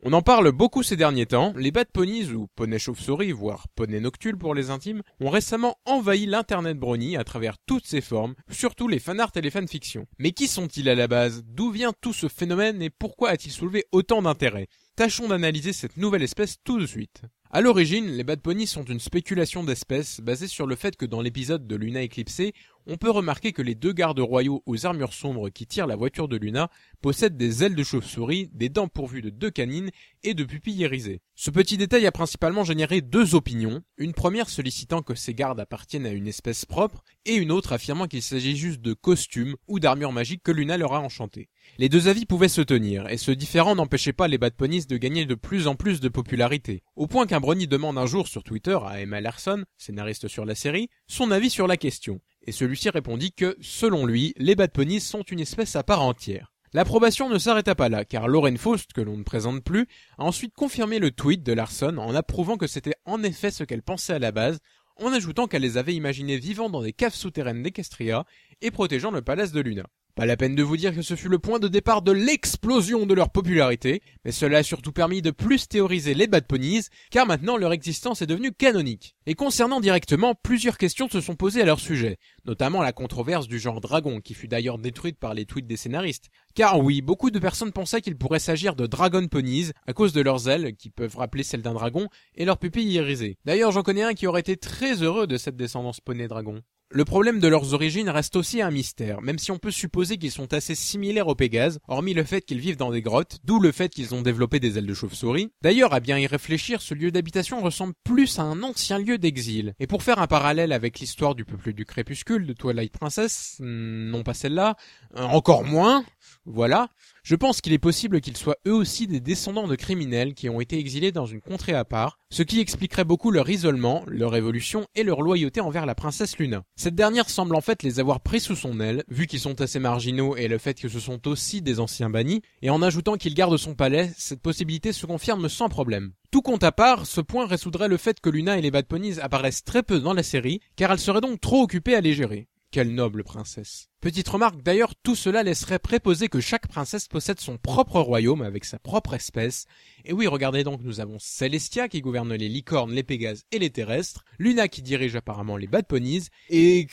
On en parle beaucoup ces derniers temps, les bad ponies ou poneys chauve-souris, voire poneys noctules pour les intimes, ont récemment envahi l'internet brony à travers toutes ses formes, surtout les fanarts et les fanfictions. Mais qui sont-ils à la base? D'où vient tout ce phénomène et pourquoi a-t-il soulevé autant d'intérêt? Tâchons d'analyser cette nouvelle espèce tout de suite. À l'origine, les bad ponies sont une spéculation d'espèces basée sur le fait que dans l'épisode de Luna éclipsée, on peut remarquer que les deux gardes royaux aux armures sombres qui tirent la voiture de Luna possèdent des ailes de chauve-souris, des dents pourvues de 2 canines et de pupilles irisées. Ce petit détail a principalement généré 2 opinions, une première sollicitant que ces gardes appartiennent à une espèce propre et une autre affirmant qu'il s'agit juste de costumes ou d'armures magiques que Luna leur a enchantées. Les 2 avis pouvaient se tenir, et ce différend n'empêchait pas les bad ponies de gagner de plus en plus de popularité, au point qu'un brony demande un jour sur Twitter à Emma Larson, scénariste sur la série, son avis sur la question. Et celui-ci répondit que, selon lui, les bad ponies sont une espèce à part entière. L'approbation ne s'arrêta pas là, car Lauren Faust, que l'on ne présente plus, a ensuite confirmé le tweet de Larson en approuvant que c'était en effet ce qu'elle pensait à la base, en ajoutant qu'elle les avait imaginés vivant dans des caves souterraines d'Equestria et protégeant le palace de Luna. Pas la peine de vous dire que ce fut le point de départ de l'explosion de leur popularité, mais cela a surtout permis de plus théoriser les bad ponies, car maintenant leur existence est devenue canonique. Et concernant directement, plusieurs questions se sont posées à leur sujet, notamment la controverse du genre dragon, qui fut d'ailleurs détruite par les tweets des scénaristes. Car oui, beaucoup de personnes pensaient qu'il pourrait s'agir de dragon ponies, à cause de leurs ailes, qui peuvent rappeler celles d'un dragon, et leurs pupilles irisées. D'ailleurs, j'en connais un qui aurait été très heureux de cette descendance poney-dragon. Le problème de leurs origines reste aussi un mystère, même si on peut supposer qu'ils sont assez similaires aux Pégases, hormis le fait qu'ils vivent dans des grottes, d'où le fait qu'ils ont développé des ailes de chauve-souris. D'ailleurs, à bien y réfléchir, ce lieu d'habitation ressemble plus à un ancien lieu d'exil. Et pour faire un parallèle avec l'histoire du peuple du crépuscule de Twilight Princess, non pas celle-là, encore moins, voilà, je pense qu'il est possible qu'ils soient eux aussi des descendants de criminels qui ont été exilés dans une contrée à part, ce qui expliquerait beaucoup leur isolement, leur évolution et leur loyauté envers la princesse Luna. Cette dernière semble en fait les avoir pris sous son aile, vu qu'ils sont assez marginaux et le fait que ce sont aussi des anciens bannis, et en ajoutant qu'ils gardent son palais, cette possibilité se confirme sans problème. Tout compte à part, ce point résoudrait le fait que Luna et les bad ponies apparaissent très peu dans la série, car elles seraient donc trop occupées à les gérer. Quelle noble princesse. Petite remarque, d'ailleurs, tout cela laisserait préposer que chaque princesse possède son propre royaume avec sa propre espèce. Et oui, regardez donc, nous avons Celestia qui gouverne les licornes, les pégases et les terrestres, Luna qui dirige apparemment les bad ponies, et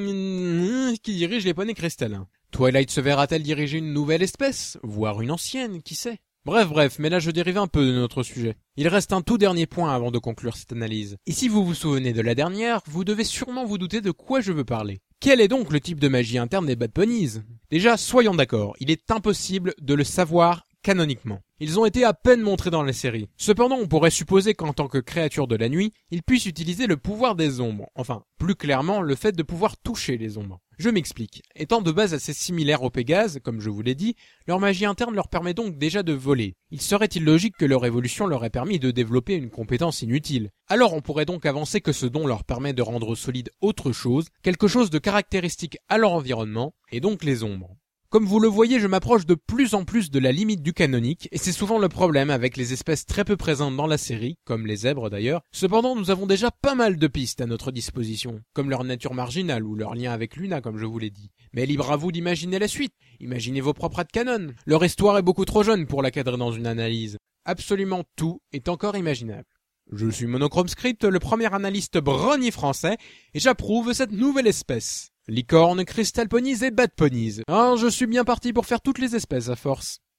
qui dirige les poneys cristallins. Twilight se verra-t-elle diriger une nouvelle espèce, voire une ancienne, qui sait? Bref, mais là je dérive un peu de notre sujet. Il reste un tout dernier point avant de conclure cette analyse. Et si vous vous souvenez de la dernière, vous devez sûrement vous douter de quoi je veux parler. Quel est donc le type de magie interne des bad ponies? Déjà, soyons d'accord, il est impossible de le savoir canoniquement. Ils ont été à peine montrés dans la série. Cependant, on pourrait supposer qu'en tant que créature de la nuit, ils puissent utiliser le pouvoir des ombres. Enfin, plus clairement, le fait de pouvoir toucher les ombres. Je m'explique. Étant de base assez similaires aux Pégases, comme je vous l'ai dit, leur magie interne leur permet donc déjà de voler. Il serait illogique que leur évolution leur ait permis de développer une compétence inutile. Alors on pourrait donc avancer que ce don leur permet de rendre solide autre chose, quelque chose de caractéristique à leur environnement, et donc les ombres. Comme vous le voyez, je m'approche de plus en plus de la limite du canonique, et c'est souvent le problème avec les espèces très peu présentes dans la série, comme les zèbres d'ailleurs. Cependant, nous avons déjà pas mal de pistes à notre disposition, comme leur nature marginale ou leur lien avec Luna, comme je vous l'ai dit. Mais libre à vous d'imaginer la suite. Imaginez vos propres canon. Leur histoire est beaucoup trop jeune pour la cadrer dans une analyse. Absolument tout est encore imaginable. Je suis Monochrome Script, le premier analyste brony français, et j'approuve cette nouvelle espèce. Licorne, crystal ponies et bad ponies. Je suis bien parti pour faire toutes les espèces à force.